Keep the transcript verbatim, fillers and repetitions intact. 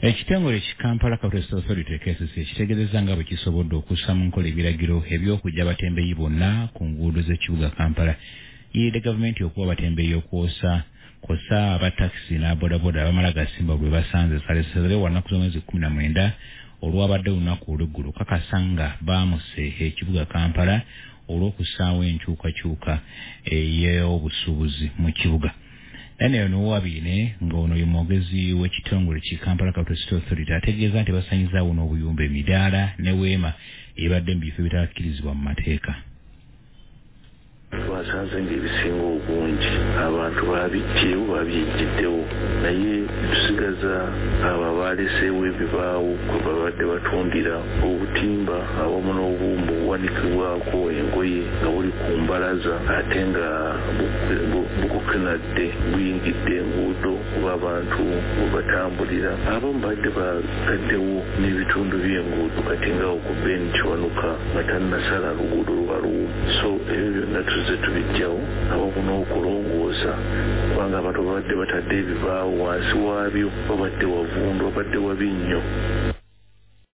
Ekitongole ki Kampala Capital Authority K C C kitegeezezza nga bwe kisobodde okussa mu nkola ebiragiro eby'okujja abatembeeyi bonna ku nguudo z'ekibuga Kampala. Yiridde gavumenti okuwa abatembeeyi okwosa kw'ossa abatakisi n'abodaboda abamala gasimba bwe basanze salesere wanaku z'omwezi kumi na mwenda olwabadde olunaku olw'eggulu kakasa nga baamuse ekibuga Kampala olw'okussaawo enkyukakyuka ey'obusuubuzi mu kibuga. Ene ono wabine ng'ono ye mwogezi w'ekitongole ki Kampala Capital Authority ategeeza nti basanyizaawo n'obuyumba emidaala ne weema ebadde mu bifo ebitakkirizibwa mu mateeka. Twasanze ng'ebisinga obungi abantu baabijjeewo babyejjiddewo naye tusigaza abo abaaleseewo ebibaawo kwe babadde batundira obutimba awamu n'obuwumba obuwanikibwako engoye nga buli ku mbalaza ate nga bukukenadde buyingidde enguudo oba abantu we batambulira. Abamu badde bagaddewo n'ebitundu by'enguudo kati nga okubben kiwanuka nga tannasala luguudo luba luwumu. So ebyo byonna tuzze tubijjawo awamu n'okulongoosa kubanga abantu babadde batadde ebibaawo wansi waabyo babadde wavundu babadde wabi nnyo.